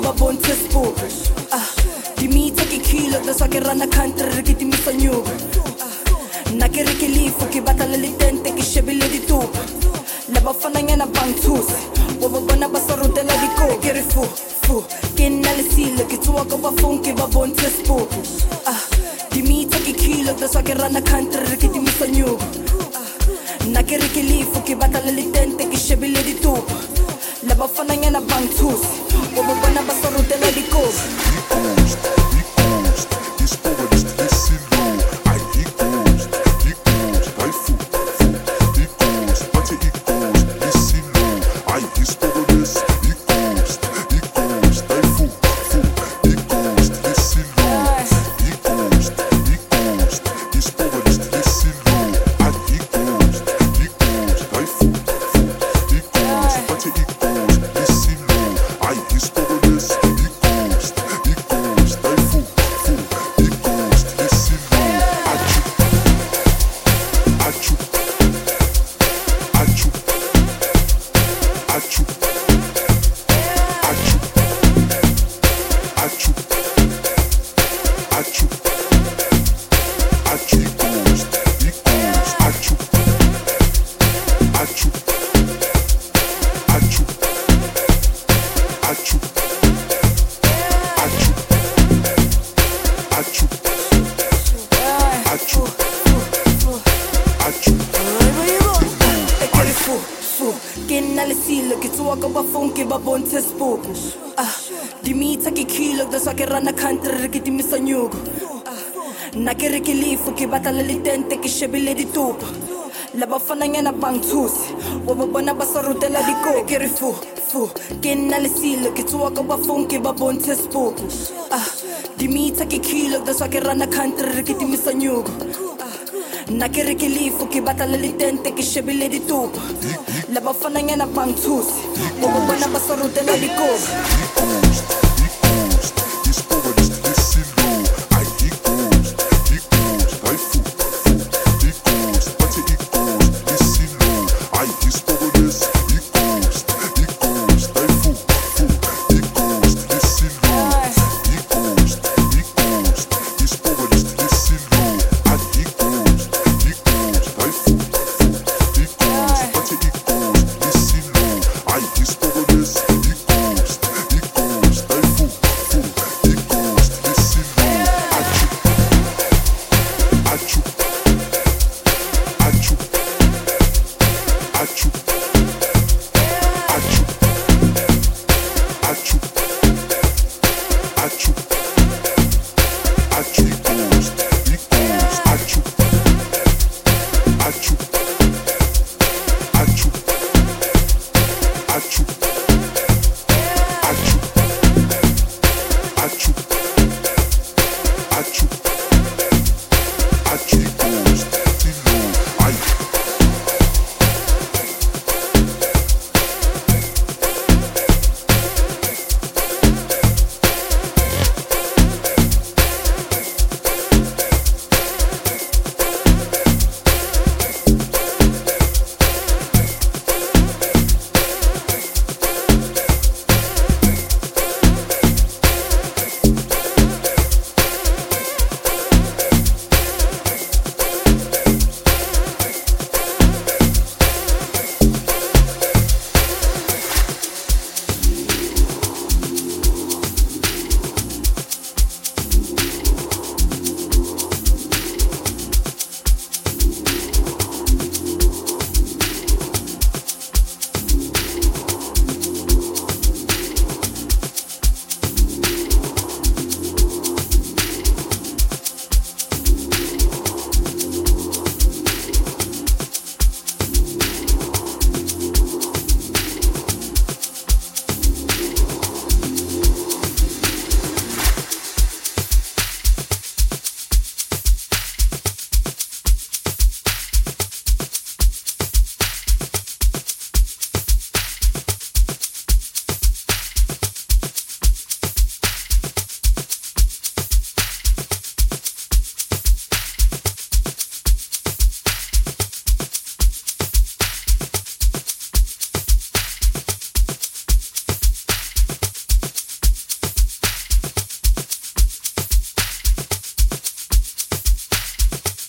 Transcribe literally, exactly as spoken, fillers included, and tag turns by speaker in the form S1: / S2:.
S1: ba bontshe spook. Ah, di mita ke kilo da sa ke rana country ke timisa nyuku. Na ke re ke lifu ke batla le letente ke shebile ditupa. La bafana nyana bangthusi bo bo bona ba sa rutela diko ke re fu fu ke nna le sile ke tsoa ka ba funke ba bontshe spook. Ah, di mita ke kilo da sa ke rana country ke timisa nyuku. Na ke re ke lifu ke batla le letente ke shebile ditupa. La bafana nyana bangthusi bo bo bona ba sa rutela diko. Ke nna le sile ke tsoa ka ba funke ba bontshe spook. Ah, di mita ke kilo da sa ke rana country ke timisa nyuku. Na ke re ke lifu ke batla le letente ke shebile ditupa. La bafana nyana bangthusi bo bo bona ba sa rutela diko ke re fu fu ke nna le sile ke tsoa ka ba funke ba bontshe spook. Ah, di mita ke kilo da sa ke rana country ke timisa nyuku. Na ke re ke lifu ke batla le letente ke shebile ditupa. La bafana nyana bangthusi bo bo bona ba sa rutela diko.
S2: I